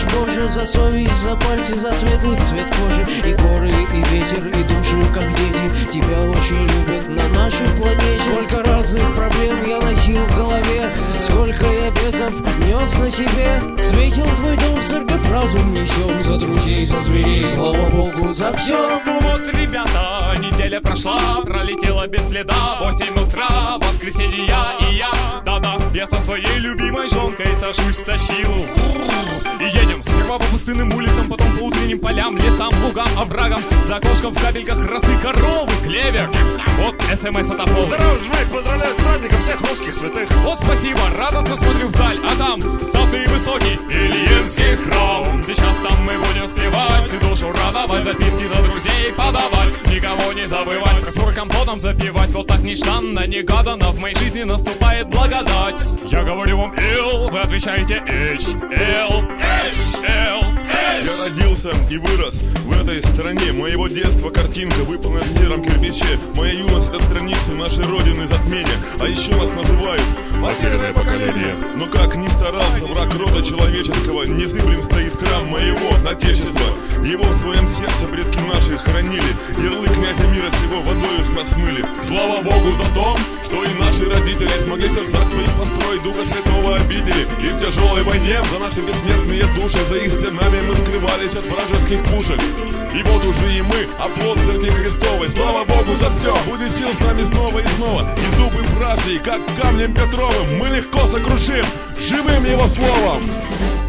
лишь Боже, за совесть, за пальцы, за светлый цвет кожи. И горы, и ветер, и души, как дети, тебя очень любят на нашей планете. Сколько разных проблем я носил в голове, сколько я бесов нес на себе. Светил твой дом, в церковь разум несем, за друзей, за зверей, слава Богу, за все. Ну вот, ребята, неделя прошла, пролетела без следа. 8 утра, воскресенье и я, да-да, я со своей любимой жонкой сажусь в тащилу. И едем сперва по пустынным улицам, потом по утренним полям, лесам, лугам, оврагам. За окошком в капельках росы коровы, клевер. Вот СМС от Аппола. Здорово, Жмайк, поздравляю с праздником всех русских святых. Вот спасибо, радостно смотрю вдаль, а там статный высокий Ильинский храм. Сейчас там мы будем спевать, всю душу радовать, записки за друзей подавать, никого не забывать, раствор компотом запивать. Вот так нежданно, негаданно в моей жизни наступает благодать. Я говорю вам Л, вы отвечаете H, L, H, L, H. Я родился и вырос в этой стране. Моего детства картинка выполнена в сером кирпиче. Моя юность — это страницы нашей родины затмения. А еще нас называют потерянное поколение. Но как ни старался враг рода человеческого, незыблем стоит храм моего отечества. Его в своем сердце предки наши хранили. Ярлык князя мира сего водою с нас смыли. Слава Богу за то, что и наши родители смогли в сердцах твоих построить Духа Святого обители. И в тяжелой войне за наши бессмертные души, за их стенами мы скрывались от вражеских пушек. И вот уже и мы, оплот церкви Христовой. Слава Богу за все, будет сил с нами снова и снова. И зубы вражьи, как камнем Петровым, мы легко сокрушим живым его словом.